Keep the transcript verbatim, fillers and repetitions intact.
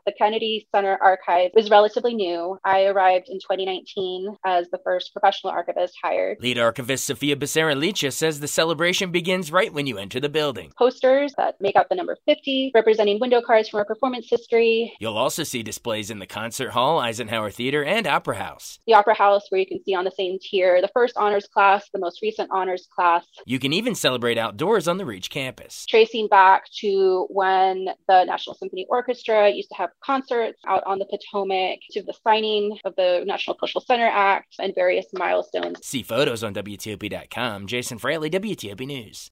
The Kennedy Center Archive is relatively new. I arrived in twenty nineteen as the first professional archivist hired. Lead archivist Sofia Becerra-Licha says the celebration begins right when you enter the building. Posters that make up the number fifty, representing window cards from our performance history. You'll also see displays in the Concert Hall, Eisenhower Theater, and Opera House. The Opera House, where you can see on the same tier the first honors class, the most recent honors class. You can even celebrate outdoors on the Reach campus. Tracing back to when the National Symphony Orchestra used to have concerts out on the Potomac, to the signing of the National Cultural Center Act, and various milestones. See photos on W T O P dot com. Jason Fraley, W T O P News.